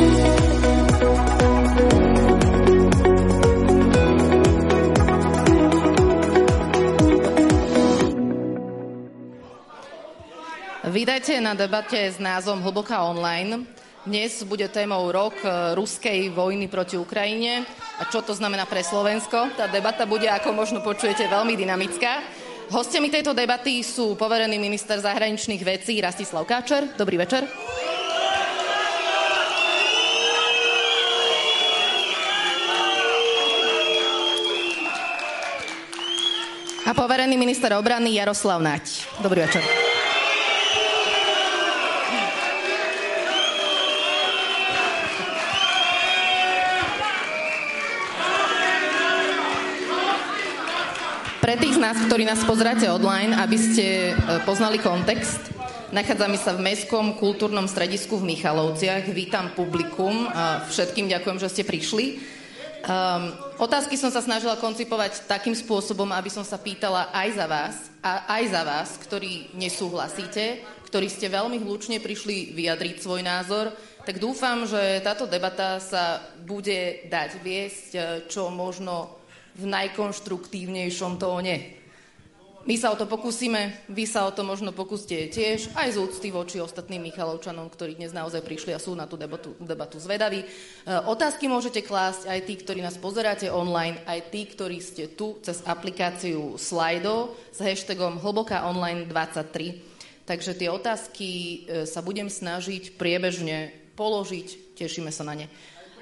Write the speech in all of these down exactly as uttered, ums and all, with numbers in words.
Vítajte na debate s názvom Hlboká online. Dnes bude témou rok ruskej vojny proti Ukrajine a čo to znamená pre Slovensko. Tá debata bude, ako možno počujete, veľmi dynamická. Hostiami tejto debaty sú poverený minister zahraničných vecí Rastislav Káčer. Dobrý večer. A poverený minister obrany Jaroslav Naď. Dobrý večer. Pre tých z nás, ktorí nás pozeráte online, aby ste poznali kontext, nachádzame sa v Mestskom kultúrnom stredisku v Michalovciach. Vítam publikum a všetkým ďakujem, že ste prišli. Um, otázky som sa snažila koncipovať takým spôsobom, aby som sa pýtala aj za vás, a aj za vás, ktorí nesúhlasíte, ktorí ste veľmi hlučne prišli vyjadriť svoj názor, tak dúfam, že táto debata sa bude dať viesť čo možno v najkonštruktívnejšom tóne. My sa o to pokúsime, vy sa o to možno pokúste tiež, aj z úcty voči ostatným Michalovčanom, ktorí dnes naozaj prišli a sú na tú debatu, debatu zvedaví. E, otázky môžete klásť aj tí, ktorí nás pozeráte online, aj tí, ktorí ste tu cez aplikáciu Slido s hashtagom Hlboká online dvadsaťtri. Takže tie otázky e, sa budem snažiť priebežne položiť, tešíme sa na ne.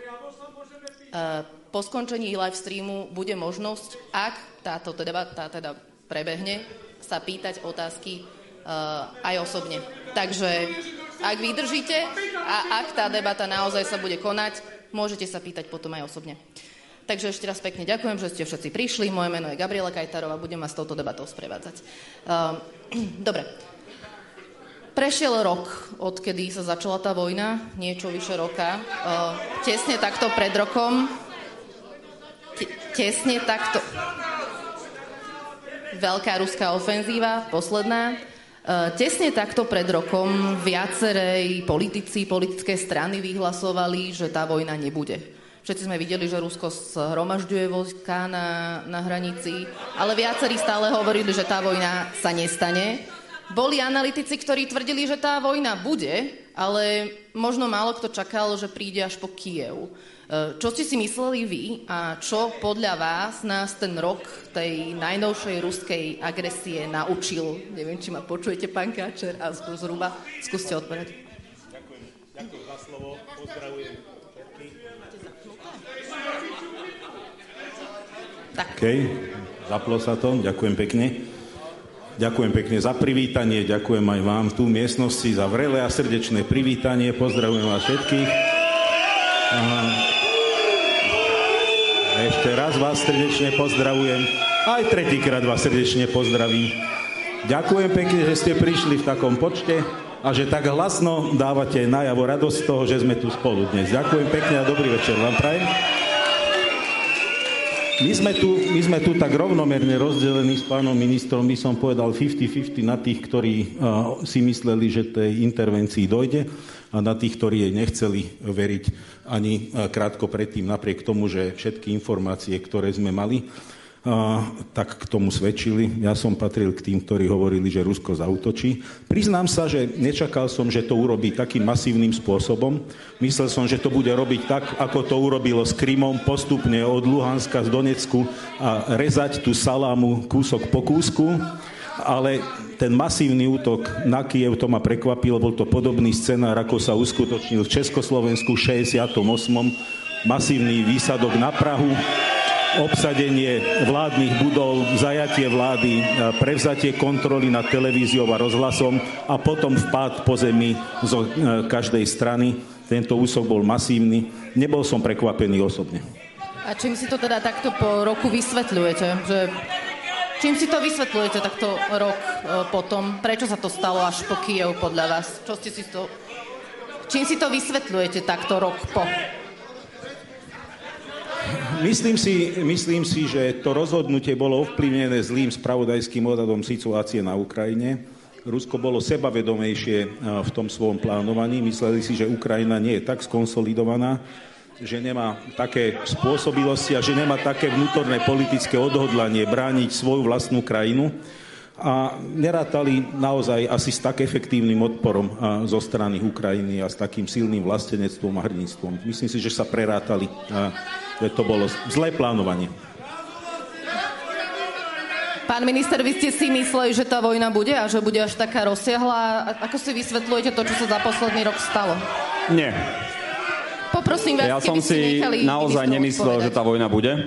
E, Po skončení live streamu bude možnosť, ak táto debata teda prebehne, sa pýtať otázky uh, aj osobne. Takže ak vydržíte a ak tá debata naozaj sa bude konať, môžete sa pýtať potom aj osobne. Takže ešte raz pekne ďakujem, že ste všetci prišli. Moje meno je Gabriela Kajtarová, budem vás touto debatou sprevádzať. Uh, dobre. Prešiel rok, odkedy sa začala tá vojna, niečo vyše roka. Uh, tesne takto pred rokom Tesne takto. Veľká ruská ofenzíva, posledná. Tesne takto pred rokom viacerej politici, politické strany vyhlasovali, že tá vojna nebude. Všetci sme videli, že Rusko zhromažďuje vojska na, na hranici, ale viacerí stále hovorili, že tá vojna sa nestane. Boli analytici, ktorí tvrdili, že tá vojna bude, ale možno málo kto čakal, že príde až po Kyjev. Čo ste si mysleli vy a čo podľa vás nás ten rok tej najnovšej ruskej agresie naučil? Neviem, či ma počujete, pán Káčer, a zhruba skúste odpovedať. Ďakujem. Ďakujem za slovo. Pozdravujem všetky. Tak. OK, zaplo sa to. Ďakujem pekne. Ďakujem pekne za privítanie. Ďakujem aj vám tu v miestnosti za vrelé a srdečné privítanie. Pozdravujem vás všetkých. Aha. Ešte raz vás srdečne pozdravujem. Aj tretíkrát vás srdečne pozdravím. Ďakujem pekne, že ste prišli v takom počte a že tak hlasno dávate najavo radosť z toho, že sme tu spolu dnes. Ďakujem pekne a dobrý večer vám prajem. My sme tu, my sme tu tak rovnomerne rozdelení s pánom ministrom, by som povedal päťdesiat päťdesiat na tých, ktorí uh, si mysleli, že tej intervencii dojde, a na tých, ktorí jej nechceli veriť ani uh, krátko predtým, napriek tomu, že všetky informácie, ktoré sme mali, uh, tak k tomu svedčili. Ja som patril k tým, ktorí hovorili, že Rusko zaútočí. Priznám sa, že nečakal som, že to urobí takým masívnym spôsobom. Myslel som, že to bude robiť tak, ako to urobilo s Krymom, postupne od Luhanska z Donecku a rezať tú salámu kúsok po kúsku. Ale ten masívny útok na Kyjev, to ma prekvapilo, bol to podobný scenár, ako sa uskutočnil v Československu v šesťdesiatom ôsmom. Masívny výsadok na Prahu, obsadenie vládnych budov, zajatie vlády, prevzatie kontroly nad televíziou a rozhlasom a potom vpád po zemi zo každej strany. Tento úsok bol masívny. Nebol som prekvapený osobne. A čím si to teda takto po roku vysvetľujete? Že... Čím si to vysvetľujete takto rok e, potom? Prečo sa to stalo až po Kyjev podľa vás? Čo ste si to... Čím si to vysvetľujete takto rok po? Myslím si, myslím si, že to rozhodnutie bolo ovplyvnené zlým spravodajským odhadom situácie na Ukrajine, Rusko bolo sebavedomejšie v tom svojom plánovaní. Mysleli si, že Ukrajina nie je tak skonsolidovaná, že nemá také spôsobilosti a že nemá také vnútorné politické odhodlanie brániť svoju vlastnú krajinu. A nerátali naozaj asi s tak efektívnym odporom zo strany Ukrajiny a s takým silným vlastenectvom a hrdinstvom. Myslím si, že sa prerátali. Že to bolo zlé plánovanie. Pán minister, vy ste si mysleli, že tá vojna bude a že bude až taká rozsiahla. Ako si vysvetľujete to, čo sa za posledný rok stalo? Nie. Poprosím vás, ja som si naozaj nemyslel, že tá vojna bude.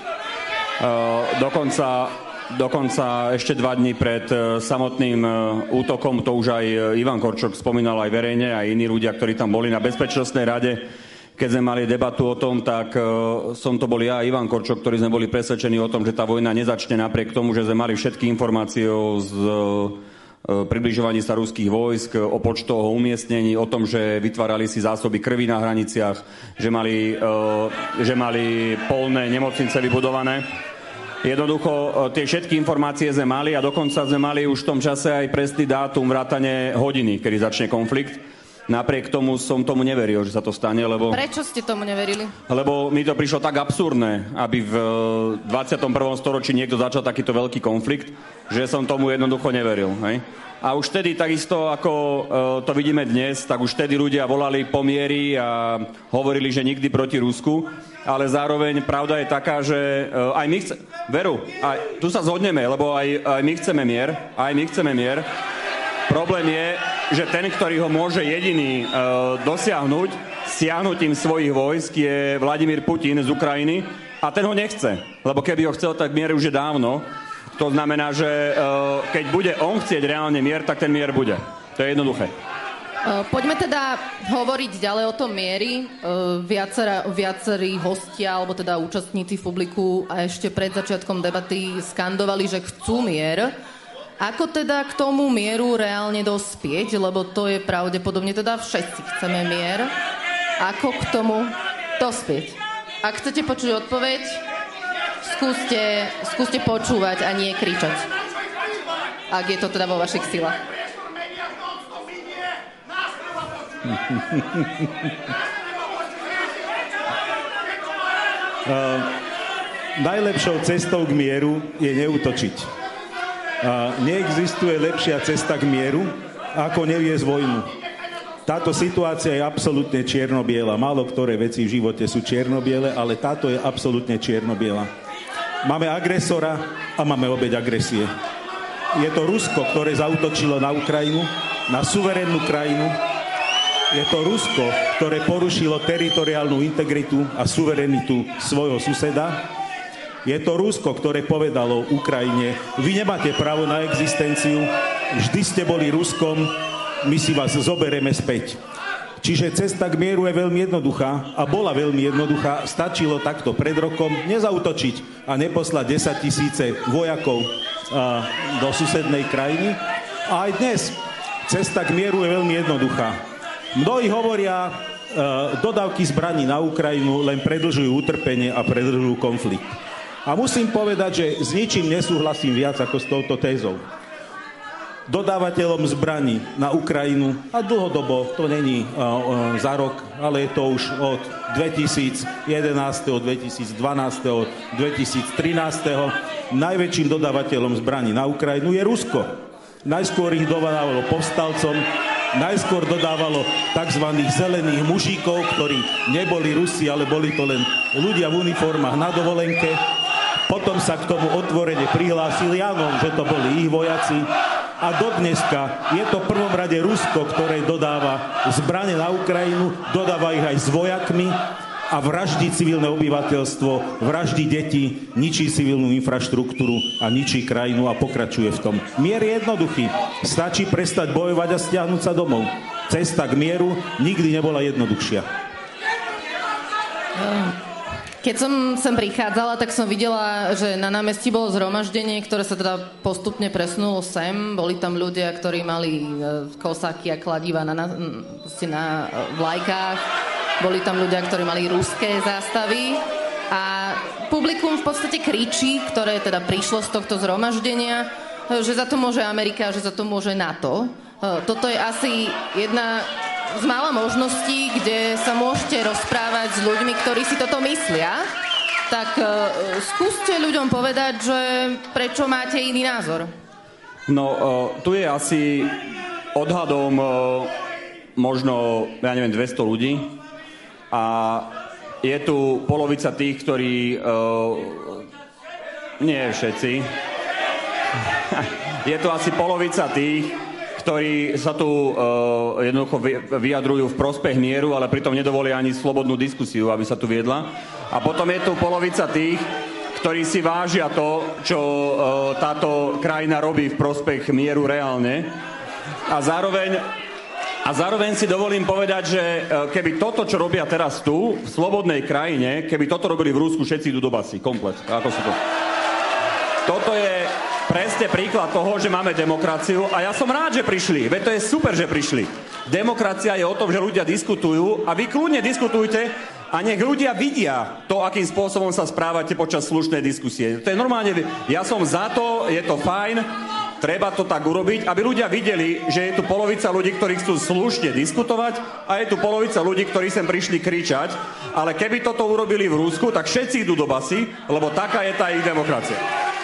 Uh, dokonca... Dokonca ešte dva dni pred samotným útokom, to už aj Ivan Korčok spomínal aj verejne, aj iní ľudia, ktorí tam boli na Bezpečnostnej rade, keď sme mali debatu o tom, tak som to bol ja a Ivan Korčok, ktorí sme boli presvedčení o tom, že tá vojna nezačne napriek tomu, že sme mali všetky informácie o z, približovaní sa ruských vojsk, o počtoch, o umiestnení, o tom, že vytvárali si zásoby krvi na hraniciach, že mali, že mali polné nemocnice vybudované. Jednoducho, tie všetky informácie sme mali a dokonca sme mali už v tom čase aj presný dátum vrátane hodiny, kedy začne konflikt. Napriek tomu som tomu neveril, že sa to stane, lebo... Prečo ste tomu neverili? Lebo mi to prišlo tak absurdné, aby v dvadsiatom prvom storočí niekto začal takýto veľký konflikt, že som tomu jednoducho neveril. Hej? A už vtedy, takisto ako to vidíme dnes, tak už vtedy ľudia volali po mieri a hovorili, že nikdy proti Rusku. Ale zároveň pravda je taká, že aj my chceme... Veru, aj, tu sa zhodneme, lebo aj, aj my chceme mier. Aj my chceme mier. Problém je, že ten, ktorý ho môže jediný e, dosiahnuť stiahnutím svojich vojsk, je Vladimír Putin z Ukrajiny a ten ho nechce. Lebo keby ho chcel, tak mier už je dávno. To znamená, že e, keď bude on chcieť reálne mier, tak ten mier bude. To je jednoduché. Poďme teda hovoriť ďalej o tom miery. Viacera, viacerí hostia, alebo teda účastníci v publiku a ešte pred začiatkom debaty skandovali, že chcú mier. Ako teda k tomu mieru reálne dospieť? Lebo to je pravdepodobne teda všetci chceme mier. Ako k tomu dospieť? Ak chcete počuť odpoveď, skúste, skúste počúvať a nie kričať. Ak je to teda vo vašich silách. Uh, najlepšou cestou k mieru je neútočiť. Uh, neexistuje lepšia cesta k mieru, ako neviesť vojnu. Táto situácia je absolútne čierno-biela. Málo ktoré veci v živote sú čierno-biele, ale táto je absolútne čierno-biela. Máme agresora a máme obeť agresie. Je to Rusko, ktoré zaútočilo na Ukrajinu, na suverénnu krajinu. Je to Rusko, ktoré porušilo teritoriálnu integritu a suverenitu svojho suseda. Je to Rusko, ktoré povedalo Ukrajine, vy nemáte právo na existenciu, vždy ste boli Ruskom, my si vás zobereme späť. Čiže cesta k mieru je veľmi jednoduchá a bola veľmi jednoduchá. Stačilo takto pred rokom nezaútočiť a neposlať desaťtisíce vojakov a, do susednej krajiny. A aj dnes cesta k mieru je veľmi jednoduchá. Mnohí hovoria, e, dodávky zbraní na Ukrajinu len predĺžujú utrpenie a predĺžujú konflikt. A musím povedať, že s ničím nesúhlasím viac ako s touto tézou. Dodávateľom zbraní na Ukrajinu, a dlhodobo, to není e, e, za rok, ale je to už od dvetisícjedenásť, dvetisícdvanásť, dvetisíctrinásť. Najväčším dodávateľom zbraní na Ukrajinu je Rusko. Najskôr ich dodávalo povstalcom, najskôr dodávalo tzv. Zelených mužíkov, ktorí neboli Rusi, ale boli to len ľudia v uniformách na dovolenke. Potom sa k tomu otvorene prihlásili, áno, že to boli ich vojaci. A dodneska je to v prvom rade Rusko, ktoré dodáva zbrane na Ukrajinu, dodáva ich aj s vojakmi a vraždí civilné obyvateľstvo, vraždí deti, ničí civilnú infraštruktúru a ničí krajinu a pokračuje v tom. Mier je jednoduchý. Stačí prestať bojovať a stiahnuť sa domov. Cesta k mieru nikdy nebola jednoduchšia. Keď som sem prichádzala, tak som videla, že na námestí bolo zhromaždenie, ktoré sa teda postupne presunulo sem. Boli tam ľudia, ktorí mali kosáky a kladiva na, na, na vlajkách. Boli tam ľudia, ktorí mali ruské zástavy. A publikum v podstate kričí, ktoré teda prišlo z tohto zhromaždenia. že za to môže Amerika, že za to môže NATO. Toto je asi jedna z mála možností, kde sa môžete rozprávať s ľuďmi, ktorí si toto myslia. Tak skúste ľuďom povedať, že prečo máte iný názor. No, tu je asi odhadom možno, ja neviem, dvesto ľudí a je tu polovica tých, ktorí... Nie všetci. Je tu asi polovica tých, ktorí sa tu uh, jednoducho vyjadrujú v prospech mieru, ale pritom nedovolia ani slobodnú diskusiu, aby sa tu viedla. A potom je tu polovica tých, ktorí si vážia to, čo uh, táto krajina robí v prospech mieru reálne. A zároveň, a zároveň si dovolím povedať, že uh, keby toto, čo robia teraz tu, v slobodnej krajine, keby toto robili v Rusku, všetci idú do basy, komplet. Ako sú to? Toto je presne príklad toho, že máme demokraciu a ja som rád, že prišli, veď to je super, že prišli. Demokracia je o tom, že ľudia diskutujú a vy kľudne diskutujte a nech ľudia vidia to, akým spôsobom sa správate počas slušnej diskusie. To je normálne, ja som za to, je to fajn, treba to tak urobiť, aby ľudia videli, že je tu polovica ľudí, ktorí chcú slušne diskutovať a je tu polovica ľudí, ktorí sem prišli kričať, ale keby toto urobili v Rusku, tak všetci idú do basy, lebo taká je tá ich demokracia.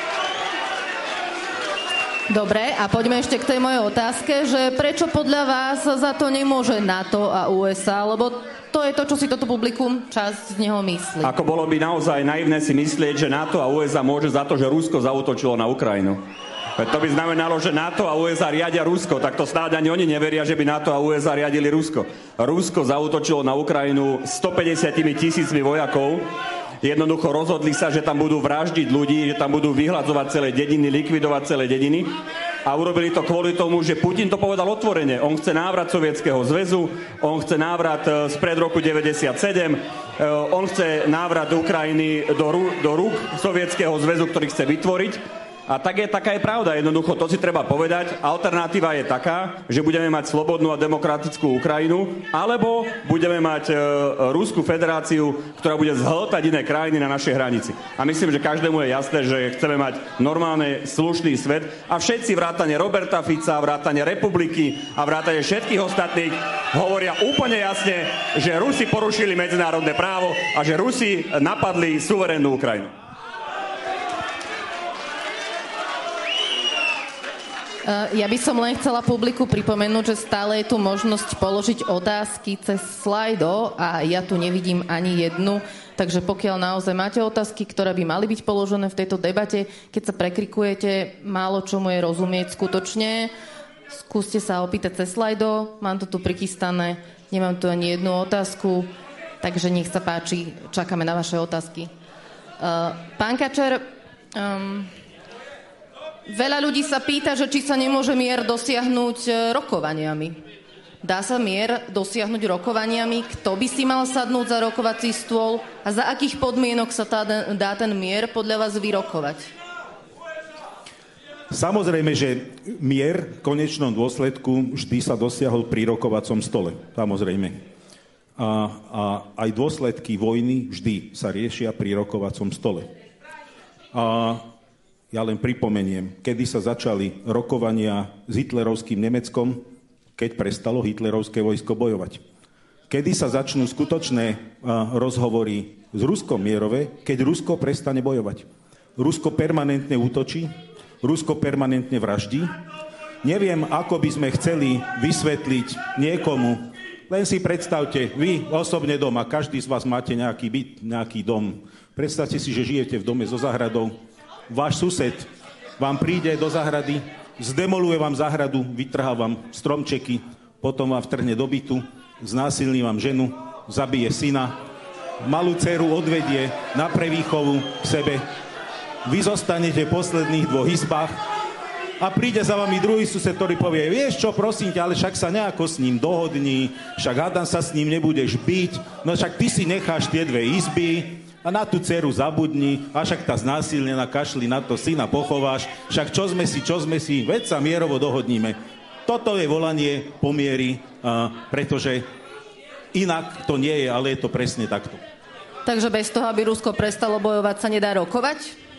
Dobre, a poďme ešte k tej mojej otázke, že prečo podľa vás za to nemôže NATO a ú es á, lebo to je to, čo si toto publikum časť z neho myslí. Ako bolo by naozaj naivné si myslieť, že NATO a ú es á môže za to, že Rusko zaútočilo na Ukrajinu. To by znamenalo, že NATO a ú es á riadia Rusko, tak to snáď ani oni neveria, že by NATO a ú es á riadili Rusko. Rusko zaútočilo na Ukrajinu stopäťdesiat tisícmi vojakov. Jednoducho rozhodli sa, že tam budú vraždiť ľudí, že tam budú vyhľadzovať celé dediny, likvidovať celé dediny. A urobili to kvôli tomu, že Putin to povedal otvorene. On chce návrat Sovietskeho zväzu, on chce návrat spred roku deväťdesiatsedem, on chce návrat Ukrajiny do, do rúk Sovietskeho zväzu, ktorý chce vytvoriť. A tak je, taká je pravda, jednoducho, to si treba povedať. Alternatíva je taká, že budeme mať slobodnú a demokratickú Ukrajinu, alebo budeme mať e, Ruskú federáciu, ktorá bude zhltať iné krajiny na našej hranici. A myslím, že každému je jasné, že chceme mať normálny, slušný svet a všetci vrátane Roberta Fica, vrátane Republiky a vrátane všetkých ostatných hovoria úplne jasne, že Rusi porušili medzinárodné právo a že Rusi napadli suverénnu Ukrajinu. Ja by som len chcela publiku pripomenúť, že stále je tu možnosť položiť otázky cez slajdo a ja tu nevidím ani jednu, takže pokiaľ naozaj máte otázky, ktoré by mali byť položené v tejto debate, keď sa prekrikujete, málo čomu je rozumieť skutočne, skúste sa opýtať cez slajdo, mám to tu prichystané, nemám tu ani jednu otázku, takže nech sa páči, čakáme na vaše otázky. Uh, pán Kačer, um, veľa ľudí sa pýta, že či sa nemôže mier dosiahnuť rokovaniami. Dá sa mier dosiahnuť rokovaniami? Kto by si mal sadnúť za rokovací stôl? A za akých podmienok sa tá, dá ten mier podľa vás vyrokovať? Samozrejme, že mier v konečnom dôsledku vždy sa dosiahol pri rokovacom stole. Samozrejme. A, a aj dôsledky vojny vždy sa riešia pri rokovacom stole. A ja len pripomeniem, kedy sa začali rokovania s hitlerovským Nemeckom, keď prestalo hitlerovské vojsko bojovať. Kedy sa začnú skutočné rozhovory s Ruskom mierové, keď Rusko prestane bojovať. Rusko permanentne útočí, Rusko permanentne vraždí. Neviem, ako by sme chceli vysvetliť niekomu, len si predstavte, vy osobne doma, každý z vás máte nejaký byt, nejaký dom. Predstavte si, že žijete v dome so záhradou. Váš sused vám príde do záhrady, zdemoluje vám záhradu, vytrhá vám stromčeky, potom vám vtrhne do bytu, znásilní vám ženu, zabije syna, malú dceru odvedie na prevýchovu k sebe. Vy zostanete v posledných dvoch izbách a príde za vami druhý sused, ktorý povie, vieš čo, prosím ťa, ale však sa nejako s ním dohodni, však hádam sa s ním nebudeš byť, no však ty si necháš tie dve izby, a na tú dceru zabudni, a však tá znásilnená kašli na to syna pochováš, však čo sme si, čo sme si, veď sa mierovo dohodníme. Toto je volanie po miery, pretože inak to nie je, ale je to presne takto. Takže bez toho, aby Rusko prestalo bojovať, sa nedá rokovať?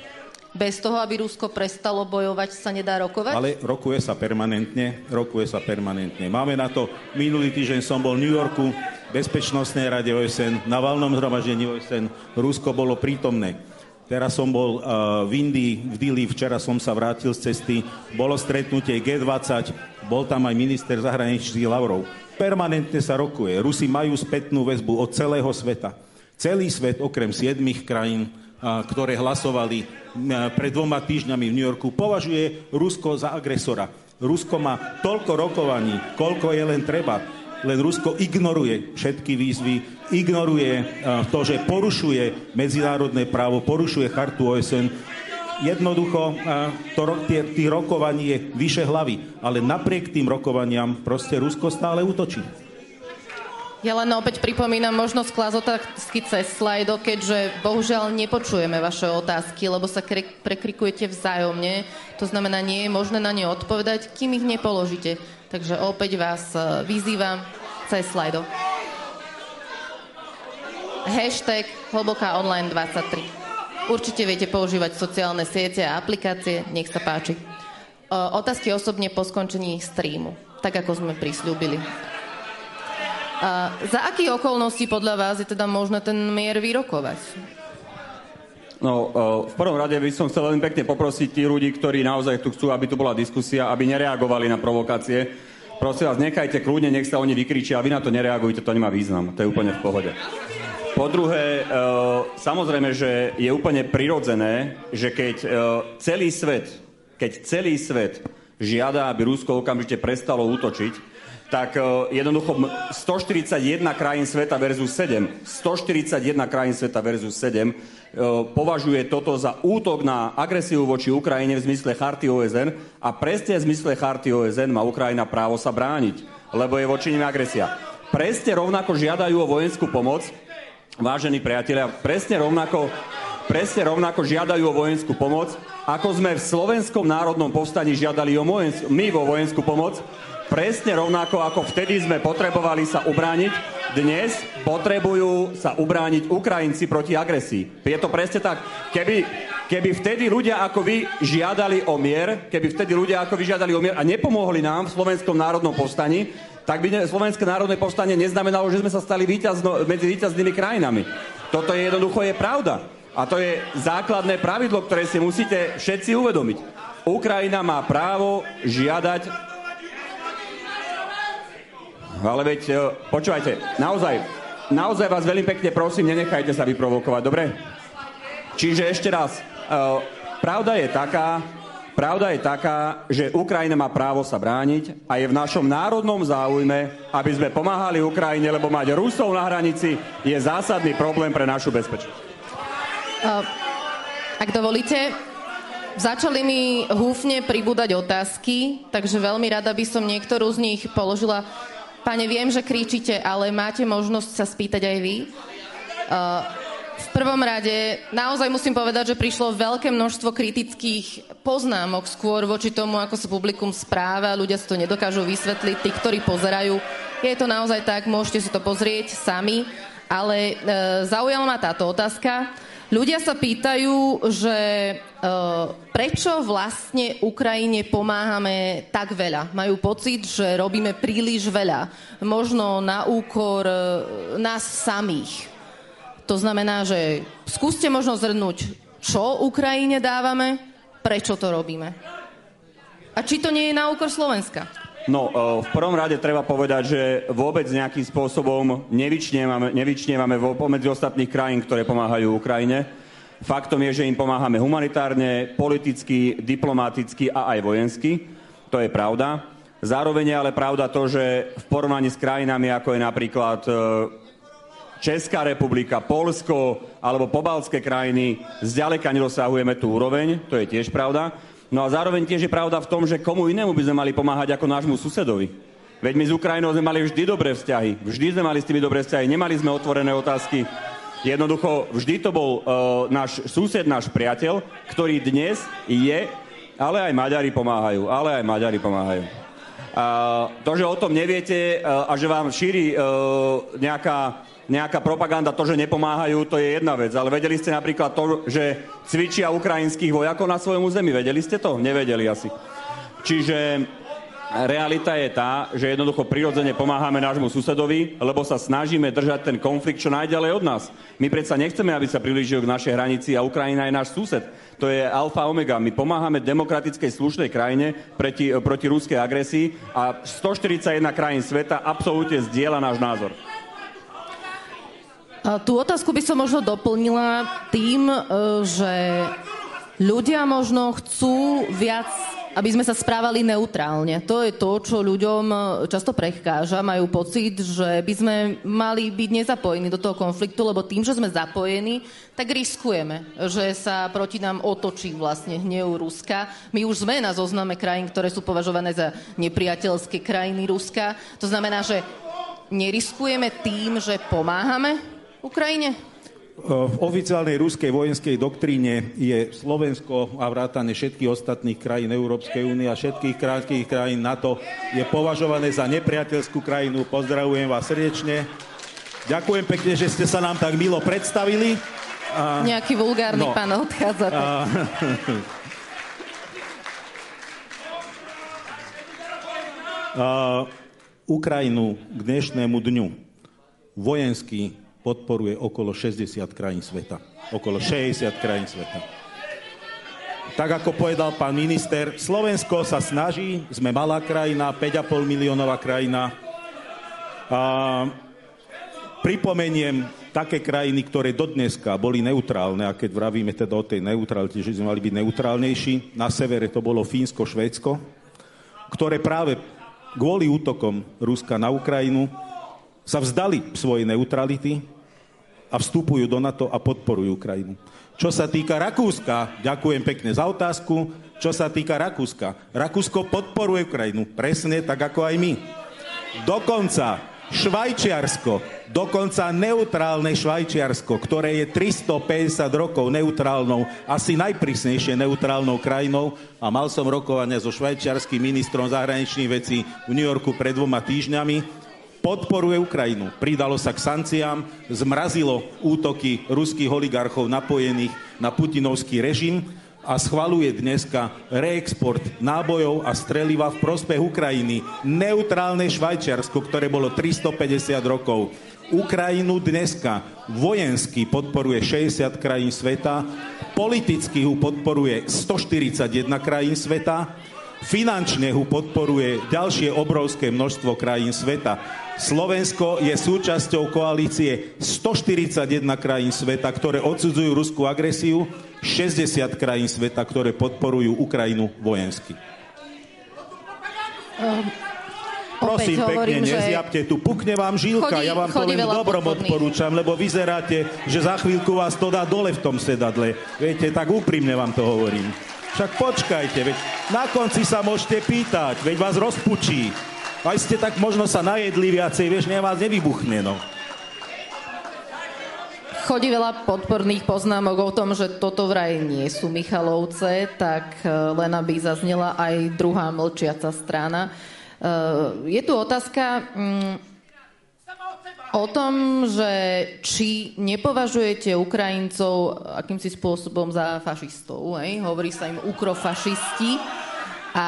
Bez toho, aby Rusko prestalo bojovať, sa nedá rokovať? Ale rokuje sa permanentne, rokuje sa permanentne. Máme na to, minulý týždeň som bol v New Yorku, Bezpečnostnej rade ó es en, na valnom zhromaždení ó es en, Rusko bolo prítomné. Teraz som bol uh, v Indii, v Dili, včera som sa vrátil z cesty, bolo stretnutie gé dvadsať, bol tam aj minister zahraničí Lavrov. Permanentne sa rokuje. Rusi majú spätnú väzbu od celého sveta. Celý svet, okrem siedmich krajín, uh, ktoré hlasovali uh, pred dvoma týždňami v New Yorku, považuje Rusko za agresora. Rusko má toľko rokovaní, koľko je len treba. Len Rusko ignoruje všetky výzvy, ignoruje uh, to, že porušuje medzinárodné právo, porušuje chartu ó es en. Jednoducho, uh, to, tie, tých rokovaní je vyše hlavy, ale napriek tým rokovaniam proste Rusko stále útočí. Ja len opäť pripomínam možnosť klásť otázky cez slajdo, keďže bohužiaľ nepočujeme vaše otázky, lebo sa kre- prekrikujete vzájomne. To znamená, nie je možné na ne odpovedať, kým ich nepoložíte. Takže opäť vás vyzývam cez slajdo. Hashtag Hlboká online dvadsaťtri. Určite viete používať sociálne siete a aplikácie. Nech sa páči. Otázky osobne po skončení streamu. Tak, ako sme prisľúbili. A za akých okolností podľa vás je teda možné ten mier vyrokovať? No, v prvom rade by som chcel veľmi pekne poprosiť tí ľudí, ktorí naozaj tu chcú, aby tu bola diskusia, aby nereagovali na provokácie. Prosím vás, nechajte kľudne, nech sa oni vykričia a vy na to nereagujte, to nemá význam. To je úplne v pohode. Po druhé, samozrejme, že je úplne prirodzené, že keď celý svet, keď celý svet žiada, aby Rusko okamžite prestalo útočiť, tak jednoducho stoštyridsaťjeden krajín sveta versus sedem, stoštyridsaťjeden krajín sveta versus sedem považuje toto za útok na agresiu voči Ukrajine v zmysle charty ó es en a presne v zmysle charty ó es en má Ukrajina právo sa brániť, lebo je voči nim agresia. Presne rovnako žiadajú o vojenskú pomoc, vážení priatelia, presne rovnako, presne rovnako žiadajú o vojenskú pomoc, ako sme v Slovenskom národnom povstaní žiadali o vojensk- my vo vojenskú pomoc. Presne rovnako, ako vtedy sme potrebovali sa ubrániť, dnes potrebujú sa ubrániť Ukrajinci proti agresii. Je to presne tak. Keby, keby vtedy ľudia ako vy žiadali o mier, keby vtedy ľudia ako vy žiadali o mier a nepomohli nám v Slovenskom národnom povstaní, tak by Slovenské národné povstanie neznamenalo, že sme sa stali víťazno, medzi víťaznými krajinami. Toto je jednoducho je pravda. A to je základné pravidlo, ktoré si musíte všetci uvedomiť. Ukrajina má právo žiadať. Ale veď, počúvajte, naozaj, naozaj vás veľmi pekne prosím, nenechajte sa vyprovokovať, dobre? Čiže ešte raz, uh, pravda je taká, pravda je taká, že Ukrajina má právo sa brániť a je v našom národnom záujme, aby sme pomáhali Ukrajine, lebo mať Rusov na hranici je zásadný problém pre našu bezpečnosť. Uh, ak dovolíte, začali mi húfne pribúdať otázky, takže veľmi rada by som niektorú z nich položila. Pane, viem, že kričíte, ale máte možnosť sa spýtať aj vy. Uh, v prvom rade naozaj musím povedať, že prišlo veľké množstvo kritických poznámok skôr voči tomu, ako sa publikum správa. Ľudia si to nedokážu vysvetliť, tí, ktorí pozerajú. Je to naozaj tak, môžete si to pozrieť sami, ale uh, zaujala ma táto otázka. Ľudia sa pýtajú, že e, prečo vlastne Ukrajine pomáhame tak veľa. Majú pocit, že robíme príliš veľa. Možno na úkor e, nás samých. To znamená, že skúste možno zhrnúť, čo Ukrajine dávame, prečo to robíme. A či to nie je na úkor Slovenska? No, v prvom rade treba povedať, že vôbec nejakým spôsobom nevyčnievame, nevyčnievame pomedzi ostatných krajín, ktoré pomáhajú Ukrajine. Faktom je, že im pomáhame humanitárne, politicky, diplomaticky a aj vojensky. To je pravda. Zároveň je ale pravda to, že v porovnaní s krajinami, ako je napríklad Česká republika, Poľsko alebo pobaltské krajiny, zďaleka nedosahujeme tú úroveň. To je tiež pravda. No a zároveň tiež je pravda v tom, že komu inému by sme mali pomáhať ako nášmu susedovi. Veď my s Ukrajinou sme mali vždy dobré vzťahy. Vždy sme mali s tými dobré vzťahy. Nemali sme otvorené otázky. Jednoducho, vždy to bol uh, náš sused, náš priateľ, ktorý dnes je, ale aj Maďari pomáhajú. Ale aj Maďari pomáhajú. Uh, to, že o tom neviete uh, a že vám šíri uh, nejaká nejaká propaganda, to, že nepomáhajú, to je jedna vec. Ale vedeli ste napríklad to, že cvičia ukrajinských vojakov na svojom území? Vedeli ste to? Nevedeli asi. Čiže realita je tá, že jednoducho prirodzene pomáhame nášmu susedovi, lebo sa snažíme držať ten konflikt čo najďalej od nás. My predsa nechceme, aby sa priblížil k našej hranici a Ukrajina je náš sused. To je alfa omega. My pomáhame demokratickej slušnej krajine proti, proti ruskej agresii a stoštyridsaťjeden krajín sveta absolútne zdieľa náš názor. Tú otázku by som možno doplnila tým, že ľudia možno chcú viac, aby sme sa správali neutrálne. To je to, čo ľuďom často prekáža. Majú pocit, že by sme mali byť nezapojení do toho konfliktu, lebo tým, že sme zapojení, tak riskujeme, že sa proti nám otočí vlastne hnev Ruska. My už sme na zozname krajín, ktoré sú považované za nepriateľské krajiny Ruska. To znamená, že neriskujeme tým, že pomáhame Ukrajine? V oficiálnej ruskej vojenskej doktríne je Slovensko a vrátane všetkých ostatných krajín Európskej únie a všetkých krátkých krajín NATO je považované za nepriateľskú krajinu. Pozdravujem vás srdečne. Ďakujem pekne, že ste sa nám tak milo predstavili. A... Nejaký vulgárny no. pán odchádza. A... a... Ukrajinu k dnešnému dňu vojensky podporuje okolo šesťdesiat krajín sveta. Okolo šesťdesiat krajín sveta. Tak ako povedal pán minister, Slovensko sa snaží, sme malá krajina, päť a pol miliónová krajina. A pripomeniem také krajiny, ktoré dodneska boli neutrálne, a keď vravíme teda o tej neutralite, že sme mali byť neutrálnejší, na severe to bolo Fínsko, Švédsko, ktoré práve kvôli útokom Ruska na Ukrajinu sa vzdali svojej neutrality a vstupujú do NATO a podporujú Ukrajinu. Čo sa týka Rakúska, ďakujem pekne za otázku, čo sa týka Rakúska, Rakúsko podporuje Ukrajinu, presne tak ako aj my. Dokonca Švajčiarsko, dokonca neutrálne Švajčiarsko, ktoré je tristopäťdesiat rokov neutrálnou, asi najprísnejšie neutrálnou krajinou, a mal som rokovania so švajčiarským ministrom zahraničných vecí v New Yorku pred dvoma týždňami, podporuje Ukrajinu. Pridalo sa k sankciám, zmrazilo útoky ruských oligarchov napojených na putinovský režim a schvaľuje dneska reexport nábojov a streliva v prospech Ukrajiny. Neutrálne Švajčiarsko, ktoré bolo tristopäťdesiat rokov. Ukrajinu dneska vojensky podporuje šesťdesiat krajín sveta, politicky ho podporuje stoštyridsaťjeden krajín sveta, finančne ho podporuje ďalšie obrovské množstvo krajín sveta. Slovensko je súčasťou koalície stoštyridsaťjeden krajín sveta, ktoré odsudzujú ruskú agresiu, šesťdesiat krajín sveta, ktoré podporujú Ukrajinu vojensky. Um, Prosím pekne, nezjabte tu, pukne vám žilka, chodí, ja vám to len dobrom odporúčam, lebo vyzeráte, že za chvíľku vás to dá dole v tom sedadle. Viete, tak úprimne vám to hovorím. Však počkajte, veď na konci sa môžete pýtať, veď vás rozpučí. Aj ste tak možno sa najedli viacej, vieš, ne vás nevybuchne, no. Chodí veľa podporných poznámok o tom, že toto vraj nie sú Michalovce, tak len aby zaznela aj druhá mlčiaca strana. Je tu otázka o tom, že či nepovažujete Ukrajincov akýmsi spôsobom za fašistov. Hej? Hovorí sa im ukrofašisti a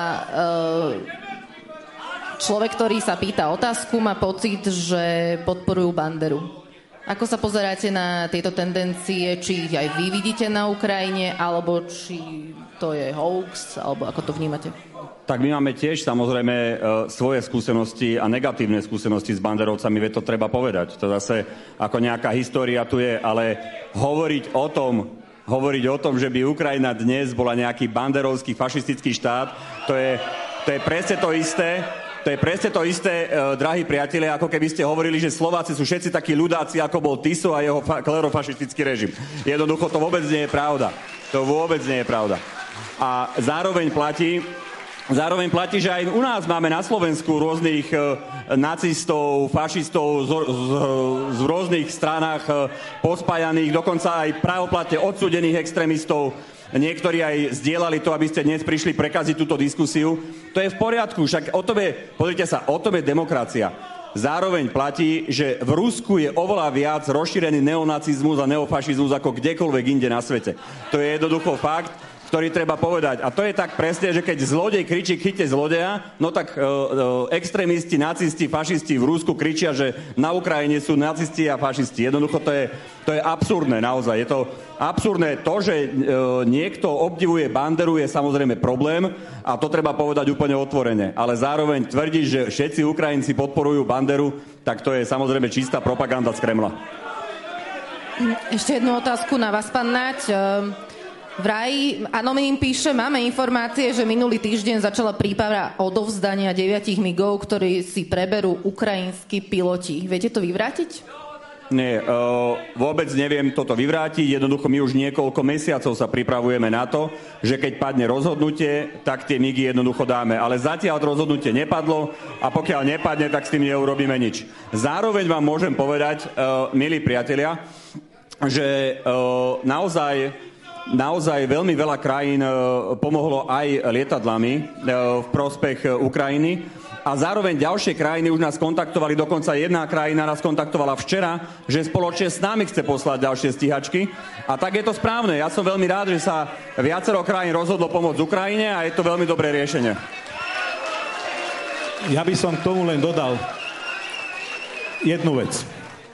človek, ktorý sa pýta otázku, má pocit, že podporujú Banderu. Ako sa pozeráte na tieto tendencie? Či ich aj vy vidíte na Ukrajine, alebo či to je hoax, alebo ako to vnímate? Tak my máme tiež samozrejme e, svoje skúsenosti a negatívne skúsenosti s banderovcami, veď to treba povedať. To zase ako nejaká história tu je, ale hovoriť o tom, hovoriť o tom, že by Ukrajina dnes bola nejaký banderovský fašistický štát, to je, to je presne to isté, To je presne to isté, eh, drahí priatelia, ako keby ste hovorili, že Slováci sú všetci takí ľudáci, ako bol Tiso a jeho fa- klerofašistický režim. Jednoducho to vôbec nie je pravda. To vôbec nie je pravda. A zároveň platí, zároveň platí, že aj u nás máme na Slovensku rôznych eh, nacistov, fašistov z, z, z rôznych stranách eh, pospájaných, dokonca aj pravoplatne odsúdených extrémistov. Niektorí aj zdieľali to, aby ste dnes prišli prekaziť túto diskusiu. To je v poriadku, však o tom je, pozrite sa, o tom je demokracia. Zároveň platí, že v Rusku je oveľa viac rozšírený neonacizmus a neofašizmus ako kdekoľvek inde na svete. To je jednoducho fakt, ktorý treba povedať. A to je tak presne, že keď zlodej kričí chyťte zlodeja, no tak e, e, extrémisti, nacisti, fašisti v Rusku kričia, že na Ukrajine sú nacisti a fašisti. Jednoducho to je, to je absurdné naozaj. Je to absurdné. To, že e, niekto obdivuje Banderu, je samozrejme problém a to treba povedať úplne otvorene. Ale zároveň tvrdiť, že všetci Ukrajinci podporujú Banderu, tak to je samozrejme čistá propaganda z Kremla. Ešte jednu otázku na vás, pán Naď. Vraj Anonym píše, máme informácie, že minulý týždeň začala príprava odovzdania deviatich migov, ktorí si preberú ukrajinskí piloti. Viete to vyvrátiť? Nie, uh, vôbec neviem toto vyvrátiť. Jednoducho my už niekoľko mesiacov sa pripravujeme na to, že keď padne rozhodnutie, tak tie migy jednoducho dáme. Ale zatiaľ rozhodnutie nepadlo a pokiaľ nepadne, tak s tým neurobíme nič. Zároveň vám môžem povedať, uh, milí priatelia, že uh, naozaj Naozaj veľmi veľa krajín pomohlo aj lietadlami v prospech Ukrajiny a zároveň ďalšie krajiny už nás kontaktovali, dokonca jedna krajina nás kontaktovala včera, že spoločne s nami chce poslať ďalšie stíhačky a tak je to správne. Ja som veľmi rád, že sa viacero krajín rozhodlo pomôcť Ukrajine a je to veľmi dobré riešenie. Ja by som k tomu len dodal jednu vec.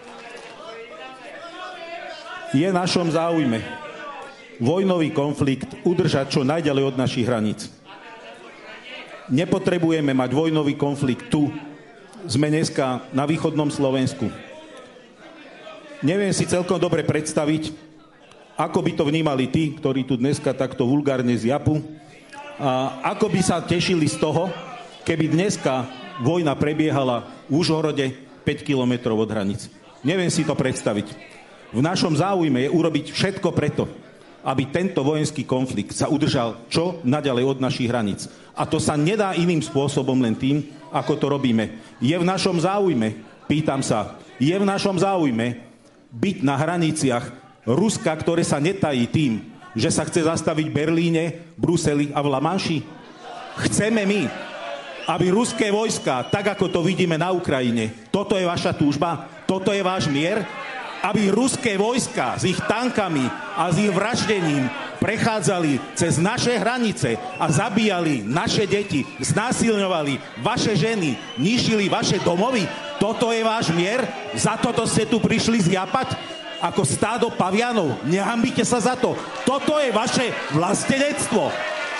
Je v našom záujme vojnový konflikt udržať čo najďalej od našich hraníc. Nepotrebujeme mať vojnový konflikt tu. Sme dneska na východnom Slovensku. Neviem si celkom dobre predstaviť, ako by to vnímali tí, ktorí tu dneska takto vulgárne zjapu, a ako by sa tešili z toho, keby dneska vojna prebiehala v Užhorode päť kilometrov od hraníc. Neviem si to predstaviť. V našom záujme je urobiť všetko preto, aby tento vojenský konflikt sa udržal čo naďalej od našich hraníc. A to sa nedá iným spôsobom len tým, ako to robíme. Je v našom záujme, pýtam sa, je v našom záujme byť na hraniciach Ruska, ktoré sa netají tým, že sa chce zastaviť v Berlíne, Bruseli a v La Manši? Chceme my, aby ruské vojska, tak ako to vidíme na Ukrajine, toto je vaša túžba, toto je váš mier, aby ruské vojska s ich tankami a s ich vraždením prechádzali cez naše hranice a zabíjali naše deti, znásilňovali vaše ženy, ničili vaše domovy. Toto je váš mier? Za toto ste tu prišli zjapať? Ako stádo pavianov. Nehambite sa za to. Toto je vaše vlastenectvo.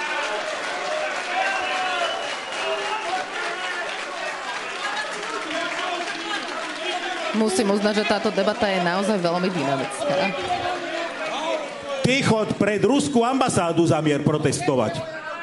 Musím uznať, že táto debata je naozaj veľmi dynamická. Ty chod pred ruskú ambasádu za mier protestovať.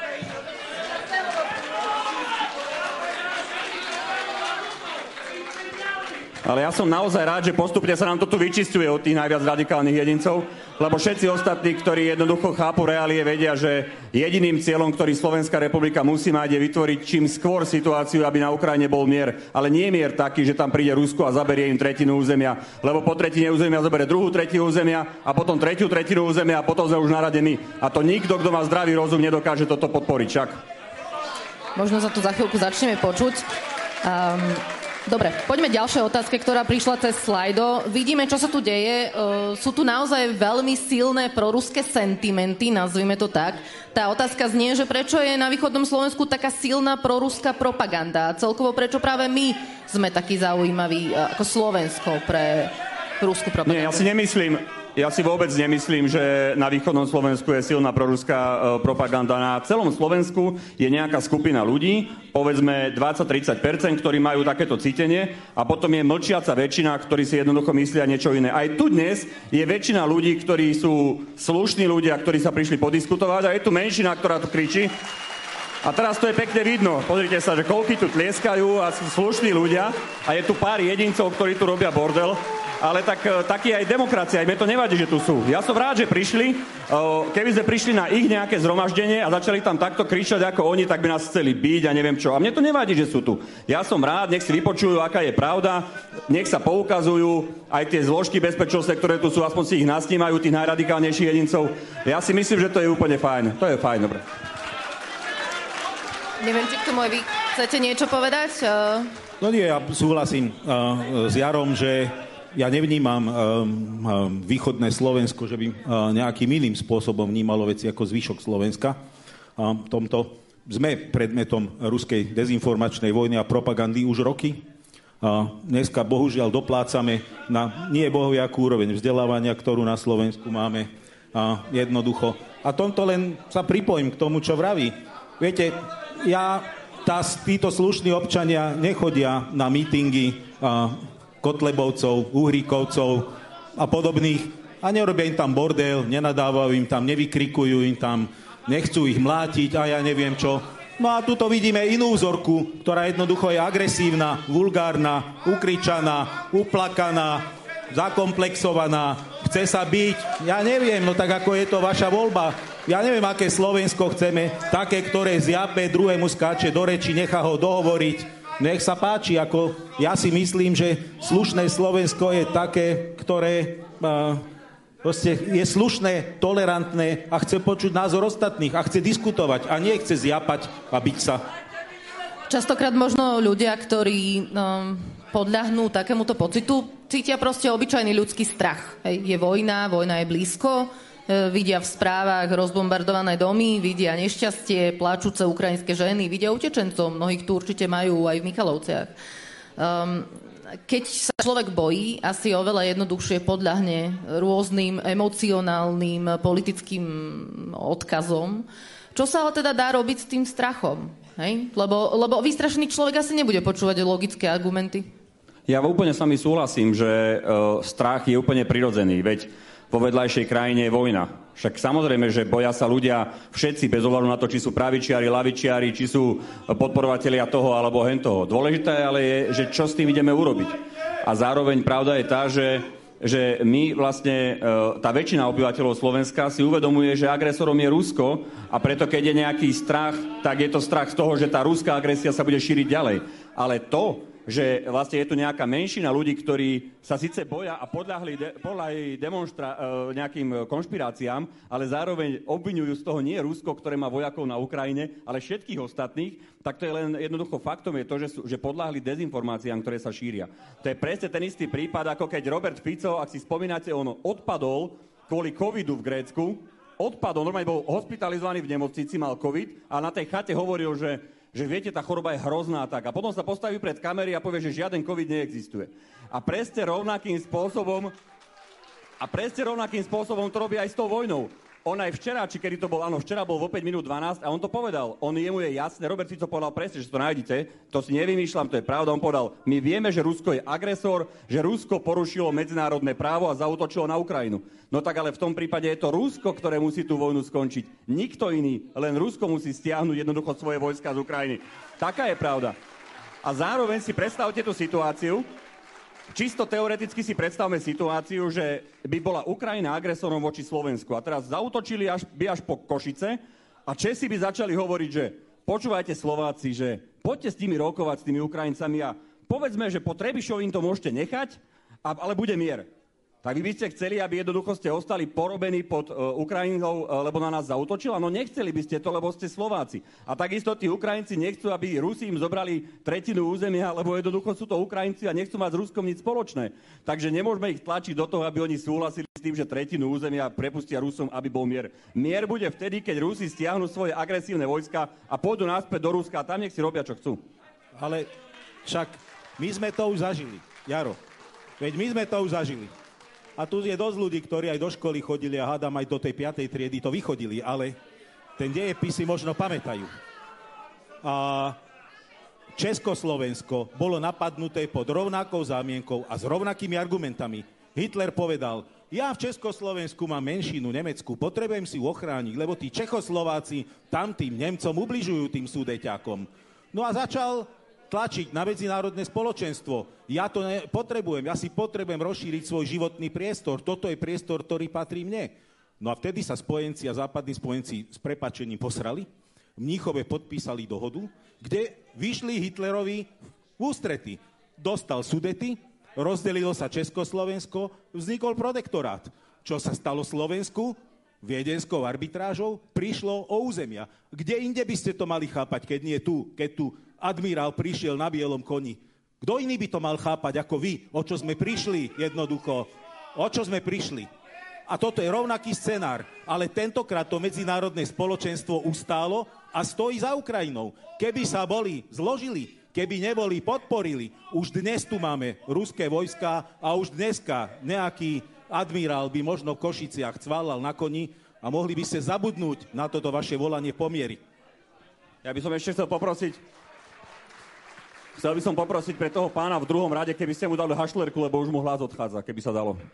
Ale ja som naozaj rád, že postupne sa nám to tu vyčisťuje od tých najviac radikálnych jedincov, lebo všetci ostatní, ktorí jednoducho chápu reálie, vedia, že jediným cieľom, ktorý Slovenská republika musí mať, je vytvoriť čím skôr situáciu, aby na Ukrajine bol mier. Ale nie mier taký, že tam príde Rusko a zaberie im tretinu územia, lebo po tretine územia zoberie druhú tretinu územia a potom tretiu tretinu územia a potom sme už na rade my. A to nikto, kto má zdravý rozum, nedokáže toto podporiť. Čak. Možno sa tu za chvíľku začneme počuť. Um... Dobre, poďme ďalšej otázke, ktorá prišla cez slajdo. Vidíme, čo sa tu deje. Uh, sú tu naozaj veľmi silné proruské sentimenty, nazvime to tak. Tá otázka znie, že prečo je na východnom Slovensku taká silná proruská propaganda? A celkovo prečo práve my sme takí zaujímaví uh, ako Slovensko pre ruskú propagandu? Nie, ja si nemyslím... Ja si vôbec nemyslím, že na východnom Slovensku je silná proruská e, propaganda. Na celom Slovensku je nejaká skupina ľudí, povedzme dvadsať až tridsať percent, ktorí majú takéto cítenie a potom je mlčiaca väčšina, ktorí si jednoducho myslia niečo iné. Aj tu dnes je väčšina ľudí, ktorí sú slušní ľudia, ktorí sa prišli podiskutovať a je tu menšina, ktorá tu kričí. A teraz to je pekne vidno. Pozrite sa, že koľky tu tlieskajú a sú slušní ľudia a je tu pár jedincov, ktorí tu robia bordel. Ale tak, taký aj demokracia, aj mne to nevadí, že tu sú. Ja som rád, že prišli. Keby sme prišli na ich nejaké zhromaždenie a začali tam takto kričať ako oni, tak by nás chceli byť a neviem čo. A mne to nevadí, že sú tu. Ja som rád, nech si vypočujú, aká je pravda, nech sa poukazujú aj tie zložky bezpečnostné, ktoré tu sú, aspoň si ich nasnímajú, tých najradikálnejších jedincov. Ja si myslím, že to je úplne fajn. To je fajn, dobre. Neviem, či k tomu aj vy chcete niečo povedať? No nie, ja súhlasím uh, s Jarom, že ja nevnímam um, um, východné Slovensko, že by uh, nejakým iným spôsobom vnímalo veci ako zvyšok Slovenska. Um, tomto sme predmetom ruskej dezinformačnej vojny a propagandy už roky. Uh, dneska bohužiaľ doplácame na nie bohoviakú úroveň vzdelávania, ktorú na Slovensku máme uh, jednoducho. A tomto len sa pripojím k tomu, čo vraví. Viete, ja... Tá, títo slušní občania nechodia na mítingy a, Kotlebovcov, Uhríkovcov a podobných a nerobia im tam bordel, nenadávajú im tam, nevykrikujú im tam, nechcú ich mlátiť a ja neviem čo. No a tuto vidíme inú vzorku, ktorá jednoducho je agresívna, vulgárna, ukričaná, uplakaná, zakomplexovaná, chce sa byť. Ja neviem, no tak ako je to vaša voľba. Ja neviem, aké Slovensko chceme, také, ktoré zjape, druhému skáče do reči, nechá ho dohovoriť. Nech sa páči, ako ja si myslím, že slušné Slovensko je také, ktoré uh, proste je slušné, tolerantné a chce počuť názor ostatných a chce diskutovať a nie chce zjapať a byť sa. Častokrát možno ľudia, ktorí um, podľahnú takémuto pocitu, cítia proste obyčajný ľudský strach. Hej, je vojna, vojna je blízko, vidia v správach rozbombardované domy, vidia nešťastie, pláčuce ukrajinské ženy, vidia utečencov, mnohých tu určite majú aj v Michalovciach. Um, keď sa človek bojí, asi oveľa jednoduchšie podľahne rôznym emocionálnym politickým odkazom. Čo sa ale teda dá robiť s tým strachom? Hej? Lebo, lebo vystrašený človek asi nebude počúvať logické argumenty. Ja úplne s vami súhlasím, že uh, strach je úplne prirodzený, veď vo vedľajšej krajine je vojna. Však samozrejme, že boja sa ľudia všetci, bez ohľadu na to, či sú pravičiari, lavičiari, či sú podporovatelia toho alebo hentoho. Dôležité ale je, že čo s tým ideme urobiť. A zároveň pravda je tá, že, že my vlastne, tá väčšina obyvateľov Slovenska si uvedomuje, že agresorom je Rusko a preto, keď je nejaký strach, tak je to strach z toho, že tá ruská agresia sa bude šíriť ďalej. Ale to, že vlastne je tu nejaká menšina ľudí, ktorí sa síce boja a podľahli, de, podľahli demonstra, e, nejakým konšpiráciám, ale zároveň obviňujú z toho nie Rusko, ktoré má vojakov na Ukrajine, ale všetkých ostatných, tak to je len jednoducho faktom je to, že, sú, že podľahli dezinformáciám, ktoré sa šíria. To je presne ten istý prípad, ako keď Robert Fico, ak si spomínate, on odpadol kvôli covidu v Grécku, odpadol, normálne bol hospitalizovaný v nemocnici, mal covid a na tej chate hovoril, že že viete, tá choroba je hrozná tak. A potom sa postaví pred kamery a povie, že žiaden COVID neexistuje. A presne rovnakým spôsobom a presne rovnakým spôsobom to robí aj s tou vojnou. On aj včera, či kedy to bol, áno, včera bol vo päť minút dvanásť a on to povedal. On jemu je jasné, Robert Fico povedal presne, že to nájdete, to si nevymýšľam, to je pravda, on povedal, my vieme, že Rusko je agresor, že Rusko porušilo medzinárodné právo a zaútočilo na Ukrajinu. No tak ale v tom prípade je to Rusko, ktoré musí tú vojnu skončiť. Nikto iný, len Rusko musí stiahnuť jednoducho svoje vojska z Ukrajiny. Taká je pravda. A zároveň si predstavte tú situáciu, čisto teoreticky si predstavme situáciu, že by bola Ukrajina agresorom voči Slovensku a teraz zaútočili až, by až po Košice a Česi by začali hovoriť, že počúvajte Slováci, že poďte s tými rokovať, s tými Ukrajincami a povedzme, že po Trebišovi im to môžete nechať, ale bude mier. Tak vy by ste chceli, aby jednoducho ste ostali porobení pod uh, Ukrajinou, uh, lebo na nás zaútočila? No nechceli by ste to, lebo ste Slováci. A takisto tí Ukrajinci nechcú, aby Rusi im zobrali tretinu územia, lebo jednoducho sú to Ukrajinci a nechcú mať s Ruskom nič spoločné. Takže nemôžeme ich tlačiť do toho, aby oni súhlasili s tým, že tretinu územia prepustia Rusom, aby bol mier. Mier bude vtedy, keď Rusi stiahnu svoje agresívne vojska a pôjdu naspäť do Ruska a tam nech si robia, čo chcú. Ale však my sme to už zažili, Jaro. Veď my sme to už zažili. A tu je dosť ľudí, ktorí aj do školy chodili a hádam aj do tej piatej triedy to vychodili, ale ten dejepis si možno pamätajú. A Československo bolo napadnuté pod rovnakou zámienkou a s rovnakými argumentami. Hitler povedal, ja v Československu mám menšinu nemeckú, potrebujem si ju ochrániť, lebo tí Čechoslováci tam tým Nemcom ubližujú tým súdeťákom. No a začal tlačiť na medzinárodné spoločenstvo. Ja to ne- potrebujem, ja si potrebujem rozšíriť svoj životný priestor. Toto je priestor, ktorý patrí mne. No a vtedy sa spojenci a západní spojenci s prepáčením posrali. V Mníchove podpísali dohodu, kde vyšli Hitlerovi v ústrety. Dostal Sudety, rozdelilo sa Československo, vznikol protektorát. Čo sa stalo Slovensku? Viedenskou arbitrážou prišlo o územia. Kde inde by ste to mali chápať, keď nie tu, keď tu admirál prišiel na bielom koni k Kto iný by to mal chápať ako vy? O čo sme prišli jednoducho? O čo sme prišli? A toto je rovnaký scenár. Ale tentokrát to medzinárodné spoločenstvo ustálo a stojí za Ukrajinou. Keby sa boli zložili, keby neboli podporili, už dnes tu máme ruské vojska a už dneska nejaký admirál by možno v Košiciach cválal na koni a mohli by ste zabudnúť na toto vaše volanie pomiery. Ja by som ešte chcel poprosiť, chcel by som poprosiť pre toho pána v druhom rade, keby ste mu dali hašlerku, lebo už mu hlas odchádza, keby sa dalo.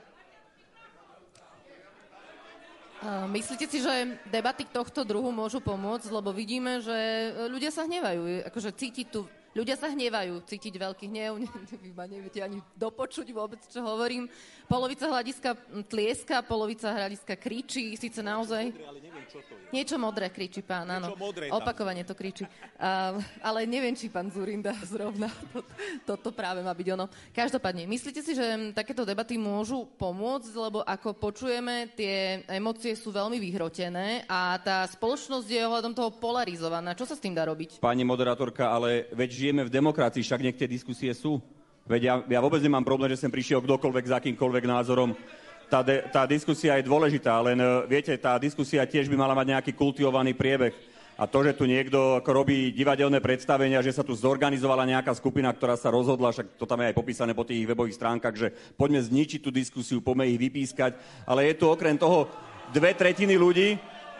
Myslíte si, že debaty tohto druhu môžu pomôcť, lebo vidíme, že ľudia sa hnevajú, akože cítiť tu, ľudia sa hnevajú, cítiť veľký hnev, ne, vy ma neviete ani dopočuť vôbec, čo hovorím. Polovica hľadiska tlieska, polovica hľadiska kričí, síce naozaj... Ale neviem, čo to je. Niečo modré kričí pán, áno. Modré, opakovane to kričí. Uh, ale neviem, či pán Dzurinda zrovna toto to, to práve má byť ono. Každopádne, myslíte si, že takéto debaty môžu pomôcť, lebo ako počujeme, tie emócie sú veľmi vyhrotené a tá spoločnosť je ohľadom toho polarizovaná. Čo sa s tým dá robiť? Pani moderátorka, ale veď žijeme v demokracii, však nech tie diskusie sú. Veď ja, ja vôbec nemám problém, že sem prišiel kdokoľvek s akýmkoľvek názorom. Tá, de, tá diskusia je dôležitá, len viete, tá diskusia tiež by mala mať nejaký kultivovaný priebeh. A to, že tu niekto ako robí divadelné predstavenia, že sa tu zorganizovala nejaká skupina, ktorá sa rozhodla, však to tam je aj popísané po tých webových stránkach, že poďme zničiť tú diskusiu, poďme ich vypískať. Ale je tu okrem toho dve tretiny ľudí,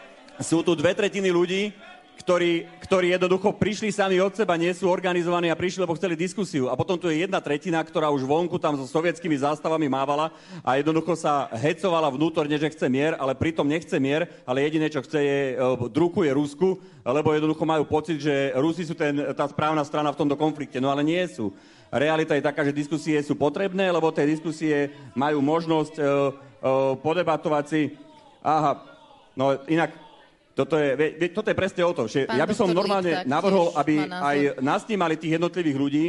sú tu dve tretiny ľudí, Ktorí, ktorí jednoducho prišli sami od seba, nie sú organizovaní a prišli, lebo chceli diskusiu. A potom tu je jedna tretina, ktorá už vonku tam so sovietskými zástavami mávala a jednoducho sa hecovala vnútorne, že chce mier, ale pritom nechce mier, ale jediné, čo chce, je drukuje Rusku, lebo jednoducho majú pocit, že Rusi sú ten, tá správna strana v tomto konflikte. No ale nie sú. Realita je taká, že diskusie sú potrebné, lebo tie diskusie majú možnosť uh, uh, podebatovať si. Aha, no inak... Toto je, toto je presne o to, že Pán ja by som normálne Lík, navrhol, aby aj nasnímali tých jednotlivých ľudí,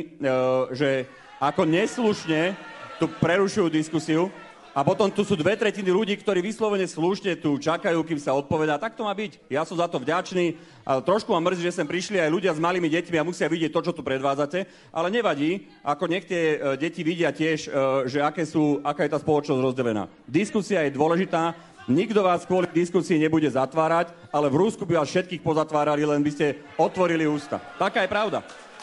že ako neslušne tu prerušujú diskusiu a potom tu sú dve tretiny ľudí, ktorí vyslovene slušne tu čakajú, kým sa odpovedá. Tak to má byť. Ja som za to vďačný. A trošku ma mrzí, že sem prišli aj ľudia s malými deťmi a musia vidieť to, čo tu predvádzate, ale nevadí, ako nech tie deti vidia tiež, že aké sú, aká je tá spoločnosť rozdelená. Diskusia je dôležitá. Nikto vás kvôli diskusii nebude zatvárať, ale v Rusku by vás všetkých pozatvárali, len by ste otvorili ústa. Taká je pravda.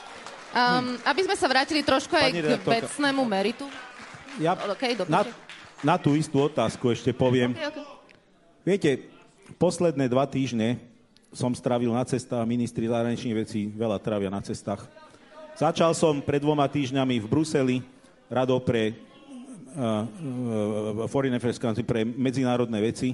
Um, aby sme sa vrátili trošku aj k vecnému meritu. Ja okay, na, na tú istú otázku ešte poviem. Okay, okay. Viete, posledné dva týždne som strávil na cestách, ministri zahraničných vecí veľa trávia na cestách. Začal som pred dvoma týždňami v Bruseli, Radou pre Uh, uh, Foreign Affairs Council pre medzinárodné veci.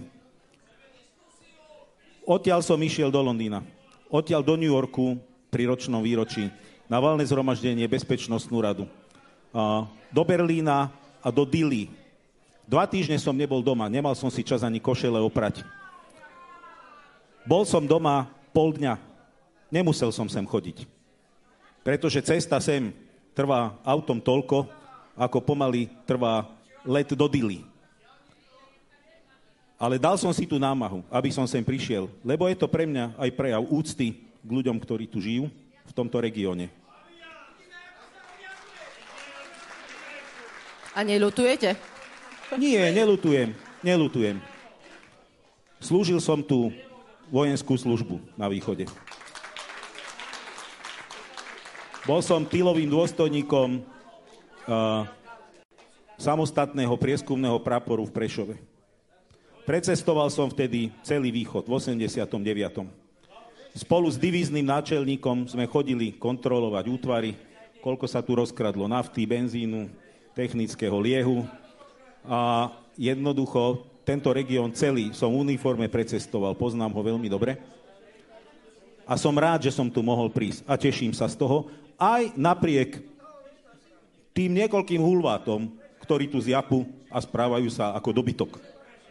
Odtiaľ som išiel do Londýna. Odtiaľ do New Yorku pri ročnom výročí na valné zhromaždenie Bezpečnostnú radu. Uh, do Berlína a do Dili. Dva týždne som nebol doma, nemal som si čas ani košele oprať. Bol som doma pol dňa. Nemusel som sem chodiť. Pretože cesta sem trvá autom toľko, ako pomaly trvá let do Dili. Ale dal som si tú námahu, aby som sem prišiel, lebo je to pre mňa aj prejav úcty k ľuďom, ktorí tu žijú v tomto regióne. A neľutujete? Nie, neľutujem, neľutujem. Slúžil som tu vojenskú službu na východe. Bol som tylovým dôstojníkom Uh, samostatného prieskumného praporu v Prešove. Precestoval som vtedy celý východ v osemdesiatom deviatom Spolu s divíznym náčelníkom sme chodili kontrolovať útvary, koľko sa tu rozkradlo nafty, benzínu, technického liehu a jednoducho tento región celý som v uniforme precestoval, poznám ho veľmi dobre a som rád, že som tu mohol prísť a teším sa z toho, aj napriek tým niekoľkým hulvátom, ktorí tu zjapu a správajú sa ako dobytok.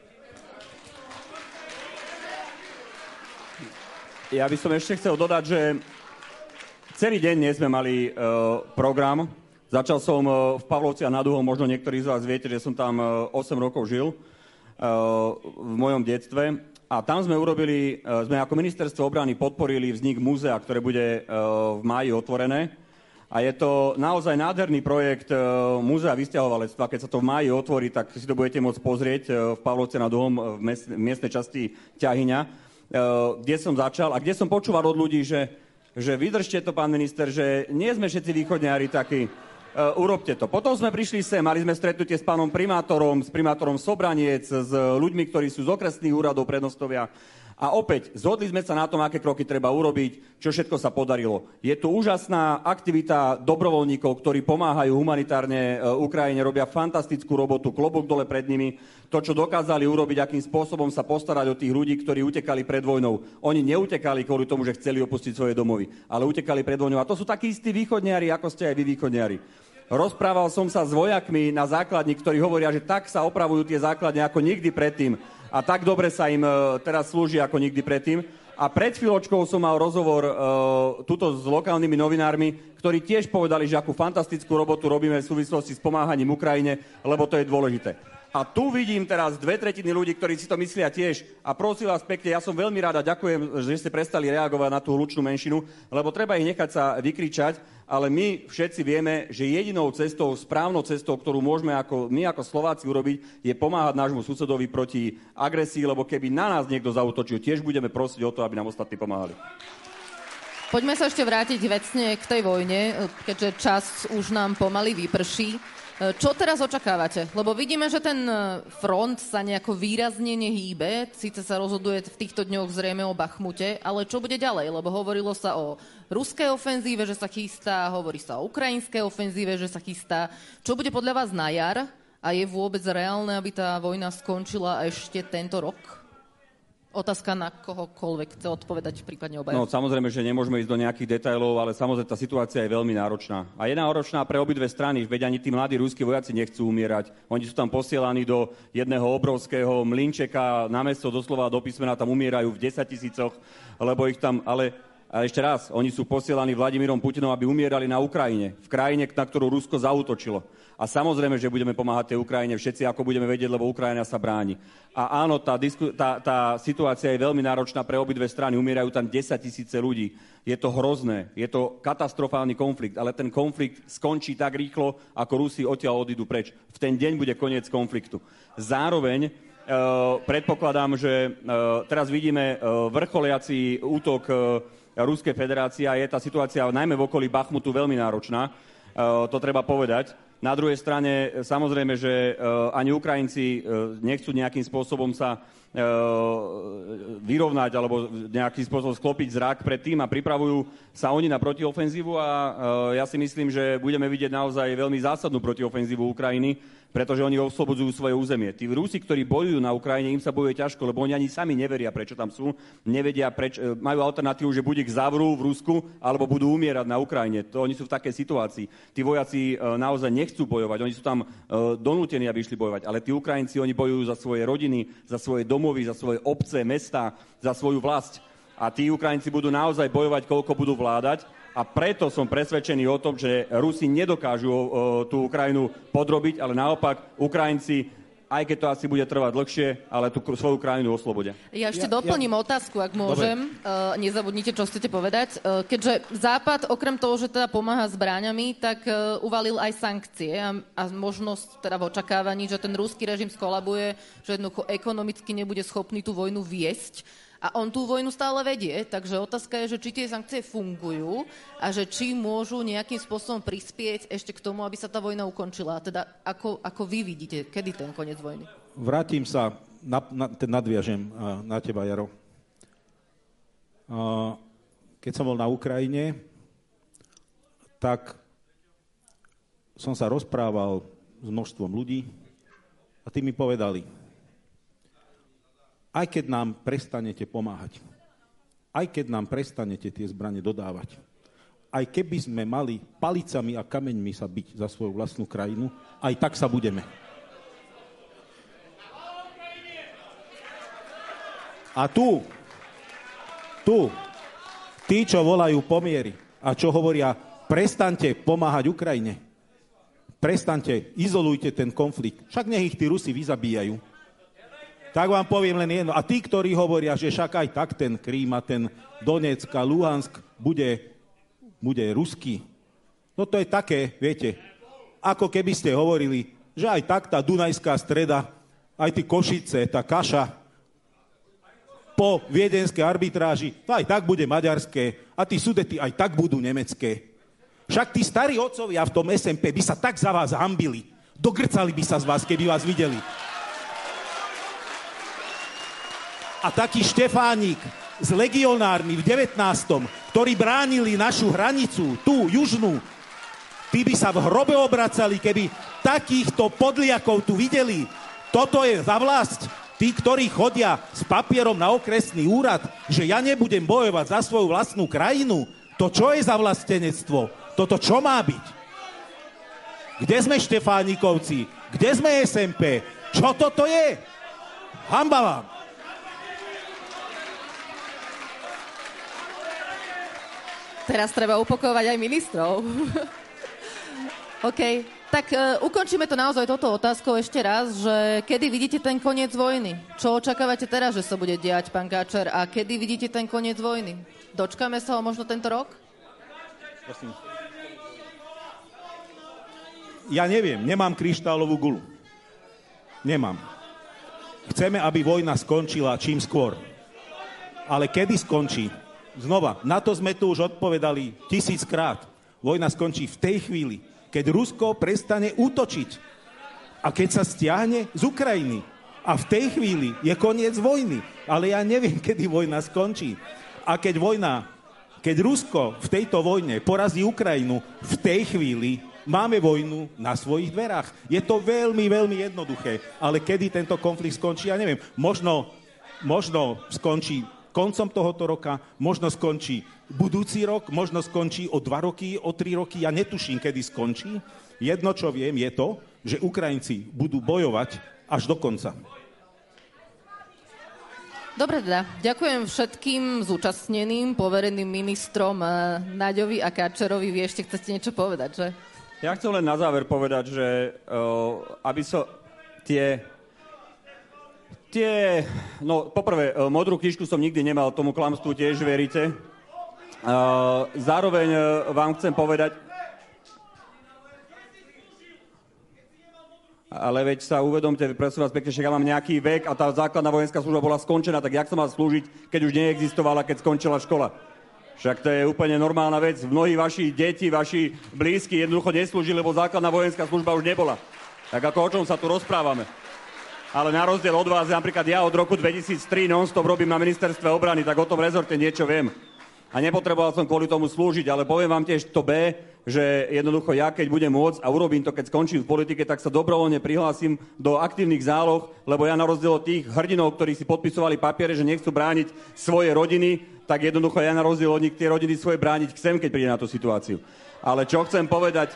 Ja by som ešte chcel dodať, že celý deň dnes sme mali uh, program. Začal som uh, v Pavlovciach nad Uhom, možno niektorí z vás viete, že som tam uh, osem rokov žil uh, v mojom detstve. A tam sme urobili, uh, sme ako ministerstvo obrany podporili vznik múzea, ktoré bude uh, v máji otvorené. A je to naozaj nádherný projekt Múzea vysťahovalectva. Keď sa to v máji otvorí, tak si to budete môcť pozrieť v Pavlovce nad Uhom, v miestnej časti Ťahyňa, kde som začal a kde som počúval od ľudí, že, že vydržte to, pán minister, že nie sme všetci východňári takí, urobte to. Potom sme prišli sem, mali sme stretnutie s pánom primátorom, s primátorom Sobraniec, s ľuďmi, ktorí sú z okresných úradov, prednostovia. A opäť, zhodli sme sa na tom, aké kroky treba urobiť, čo všetko sa podarilo. Je tu úžasná aktivita dobrovoľníkov, ktorí pomáhajú humanitárne Ukrajine, robia fantastickú robotu, klobúk dole pred nimi. To, čo dokázali urobiť, akým spôsobom sa postarať o tých ľudí, ktorí utekali pred vojnou. Oni neutekali kvôli tomu, že chceli opustiť svoje domovy, ale utekali pred vojnou. A to sú takí istí východniari, ako ste aj vy východniari. Rozprával som sa s vojakmi na základni, ktorí hovoria, že tak sa opravujú tie základne ako nikdy predtým. A tak dobre sa im teraz slúži ako nikdy predtým. A pred chvíľočkou som mal rozhovor uh, tuto s lokálnymi novinármi, ktorí tiež povedali, že akú fantastickú robotu robíme v súvislosti s pomáhaním Ukrajine, lebo to je dôležité. A tu vidím teraz dve tretiny ľudí, ktorí si to myslia tiež. A prosím vás pekne, ja som veľmi rád a ďakujem, že ste prestali reagovať na tú hlučnú menšinu, lebo treba ich nechať sa vykričať, ale my všetci vieme, že jedinou cestou, správnou cestou, ktorú môžeme ako, my ako Slováci urobiť, je pomáhať nášmu susedovi proti agresii, lebo keby na nás niekto zaútočil, tiež budeme prosiť o to, aby nám ostatní pomáhali. Poďme sa ešte vrátiť vecne k tej vojne, keďže čas už nám pomaly vyprší. Čo teraz očakávate? Lebo vidíme, že ten front sa nejako výrazne nehýbe, síce sa rozhoduje v týchto dňoch zrejme o Bachmute, ale čo bude ďalej? Lebo hovorilo sa o ruskej ofenzíve, že sa chystá, hovorí sa o ukrajinskej ofenzíve, že sa chystá. Čo bude podľa vás na jar? A je vôbec reálne, aby tá vojna skončila ešte tento rok? Otázka na kohokoľvek chce odpovedať, prípadne obaja. No, samozrejme, že nemôžeme ísť do nejakých detailov, ale samozrejme tá situácia je veľmi náročná. A je náročná pre obidve strany, veď ani tí mladí ruskí vojaci nechcú umierať. Oni sú tam posielaní do jedného obrovského mlynčeka, na mesto doslova do písmena, tam umierajú v desaťtisícoch, lebo ich tam, ale a ešte raz, oni sú posielaní Vladimírom Putinom, aby umierali na Ukrajine, v krajine, na ktorú Rusko zaútočilo. A samozrejme, že budeme pomáhať tej Ukrajine všetci, ako budeme vedieť, lebo Ukrajina sa bráni. A áno, tá, disku, tá, tá situácia je veľmi náročná pre obidve strany. Umierajú tam desaťtisíce ľudí. Je to hrozné, je to katastrofálny konflikt, ale ten konflikt skončí tak rýchlo, ako Rusi odtiaľ odídu preč. V ten deň bude koniec konfliktu. Zároveň e, predpokladám, že e, teraz vidíme e, vrcholiaci útok e, Ruskej federácie a je tá situácia najmä v okolí Bachmutu veľmi náročná. E, to treba povedať. Na druhej strane, samozrejme, že uh, ani Ukrajinci uh, nechcú nejakým spôsobom sa uh, vyrovnať alebo nejakým spôsobom sklopiť zrak pred tým a pripravujú sa oni na protiofenzívu a uh, ja si myslím, že budeme vidieť naozaj veľmi zásadnú protiofenzívu Ukrajiny, pretože oni oslobodzujú svoje územie. Tí Rusi, ktorí bojujú na Ukrajine, im sa bojuje ťažko, lebo oni ani sami neveria, prečo tam sú. Nevedia, preč, majú alternatívu, že buď ich zavrú v Rusku, alebo budú umierať na Ukrajine. To oni sú v takej situácii. Tí vojaci e, naozaj nechcú bojovať. Oni sú tam e, donútení, aby išli bojovať. Ale tí Ukrajinci, oni bojujú za svoje rodiny, za svoje domovy, za svoje obce, mestá, za svoju vlast. A tí Ukrajinci budú naozaj bojovať, koľko budú vládať. A preto som presvedčený o tom, že Rusi nedokážu o, tú Ukrajinu podrobiť, ale naopak Ukrajinci, aj keď to asi bude trvať dlhšie, ale tú svoju krajinu oslobodia. Ja ešte ja, doplním ja... otázku, ak môžem. Uh, nezabudnite, čo chcete povedať. Uh, keďže Západ, okrem toho, že teda pomáha zbraňami, tak uh, uvalil aj sankcie a, a možnosť teda v očakávaní, že ten ruský režim skolabuje, že jednoducho ekonomicky nebude schopný tú vojnu viesť. A on tú vojnu stále vedie, takže otázka je, že či tie sankcie fungujú a že či môžu nejakým spôsobom prispieť ešte k tomu, aby sa tá vojna ukončila. Teda ako, ako vy vidíte, kedy ten koniec vojny? Vrátim sa, na, na, nadviažem na teba, Jaro. Keď som bol na Ukrajine, tak som sa rozprával s množstvom ľudí a tí mi povedali, aj keď nám prestanete pomáhať, aj keď nám prestanete tie zbrane dodávať, aj keby sme mali palicami a kameňmi sa biť za svoju vlastnú krajinu, aj tak sa budeme. A tu, tu, tí, čo volajú pomiery a čo hovoria, prestaňte pomáhať Ukrajine, prestaňte, izolujte ten konflikt, však nech ich tí Rusi vyzabíjajú. Tak vám poviem len jedno. A tí, ktorí hovoria, že však aj tak ten Krím a ten Donetsk a Luhansk bude, bude ruský. No to je také, viete, ako keby ste hovorili, že aj tak tá Dunajská Streda, aj tí Košice, tá kaša po viedenskej arbitráži, to aj tak bude maďarské a tí Sudety aj tak budú nemecké. Však tí starí otcovia v tom es em pé by sa tak za vás hanbili, dogrcali by sa z vás, keby vás videli. A taký Štefánik s legionármi v devätnástom, ktorí bránili našu hranicu, tú južnú, tí by sa v hrobe obracali, keby takýchto podliakov tu videli. Toto je za vlast. Tí, ktorí chodia s papierom na okresný úrad, že ja nebudem bojovať za svoju vlastnú krajinu, to čo je za vlastenectvo? Toto čo má byť? Kde sme Štefánikovci? Kde sme es em pé? Čo toto je? Hanba vám! Teraz treba upokovať aj ministrov. OK. Tak uh, ukončíme to naozaj toto otázkou ešte raz, že kedy vidíte ten koniec vojny? Čo očakávate teraz, že sa bude diať, pán Káčer? A kedy vidíte ten koniec vojny? Dočkáme sa ho možno tento rok? Prosím. Ja neviem, nemám kryštálovú gulu. Nemám. Chceme, aby vojna skončila čím skôr. Ale kedy skončí? Znova, na to sme tu už odpovedali tisíckrát. Vojna skončí v tej chvíli, keď Rusko prestane útočiť a keď sa stiahne z Ukrajiny. A v tej chvíli je koniec vojny. Ale ja neviem, kedy vojna skončí. A keď vojna, keď Rusko v tejto vojne porazí Ukrajinu, v tej chvíli máme vojnu na svojich dverách. Je to veľmi, veľmi jednoduché. Ale kedy tento konflikt skončí, ja neviem. Možno, možno skončí koncom tohoto roka, možno skončí budúci rok, možno skončí o dva roky, o tri roky, ja netuším, kedy skončí. Jedno, čo viem, je to, že Ukrajinci budú bojovať až do konca. Dobre teda, ďakujem všetkým zúčastneným, povereným ministrom Naďovi a Káčerovi. Vy ešte chcete niečo povedať, že? Ja chcem len na záver povedať, že uh, aby so tie... Tie, no poprvé, modrú knižku som nikdy nemal, tomu klamstvu tiež veríte. Uh, zároveň uh, vám chcem povedať, ale veď sa uvedomte, prosím vás pekne, že ja mám nejaký vek a tá základná vojenská služba bola skončená, tak jak som mal slúžiť, keď už neexistovala, keď skončila škola? Však to je úplne normálna vec. Mnohí vaši deti, vaši blízki jednoducho neslúžili, lebo základná vojenská služba už nebola. Tak ako o čom sa tu rozprávame? Ale na rozdiel od vás, napríklad ja od roku dvetisíctri non-stop robím na ministerstve obrany, tak o tom rezorte niečo viem. A nepotreboval som kvôli tomu slúžiť, ale poviem vám tiež to B, že jednoducho ja, keď budem môcť a urobím to, keď skončím v politike, tak sa dobrovoľne prihlásim do aktívnych záloh, lebo ja na rozdiel od tých hrdinov, ktorí si podpisovali papiere, že nechcú brániť svoje rodiny, tak jednoducho ja na rozdiel od nich tie rodiny svoje brániť chcem, keď príde na tú situáciu. Ale čo chcem povedať,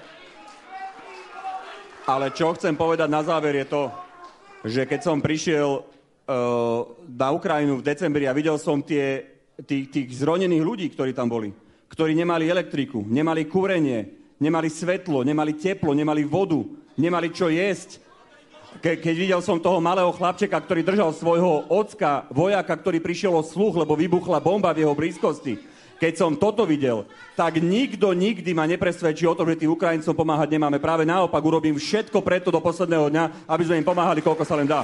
ale čo chcem povedať na záver je to, že keď som prišiel uh, na Ukrajinu v decembri a videl som tie, tých, tých zronených ľudí, ktorí tam boli, ktorí nemali elektriku, nemali kúrenie, nemali svetlo, nemali teplo, nemali vodu, nemali čo jesť. Ke, keď videl som toho malého chlapčeka, ktorý držal svojho ocka, vojaka, ktorý prišiel o sluch, lebo vybuchla bomba v jeho blízkosti, keď som toto videl, tak nikto nikdy ma nepresvedčí o tom, že tým Ukrajincom pomáhať nemáme. Práve naopak, urobím všetko preto do posledného dňa, aby sme im pomáhali, koľko sa len dá.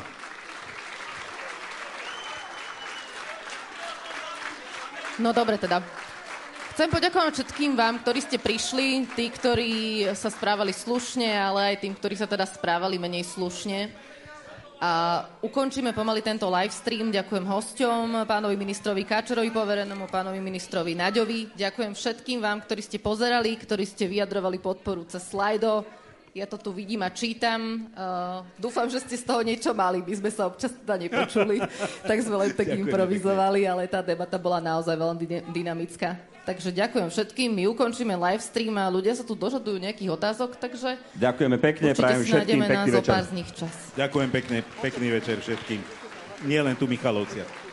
No dobre teda. Chcem poďakovať všetkým vám, ktorí ste prišli, tí, ktorí sa správali slušne, ale aj tým, ktorí sa teda správali menej slušne. A ukončíme pomaly tento live stream. Ďakujem hosťom, pánovi ministrovi Káčerovi poverenému, pánovi ministrovi Naďovi. Ďakujem všetkým vám, ktorí ste pozerali, ktorí ste vyjadrovali podporu cez Slido. Ja to tu vidím a čítam. Uh, dúfam, že ste z toho niečo mali. My sme sa občas teda nepočuli, tak sme len tak improvizovali, ale tá debata bola naozaj veľmi dynamická. Takže ďakujem všetkým. My ukončíme live stream a ľudia sa tu dožadujú nejakých otázok, takže... Ďakujeme pekne, prajem všetkým pekný večer. Určite si nájdeme nás o pár z nich čas. Ďakujem pekne, pekný večer všetkým. Nie len tu Michalovcia.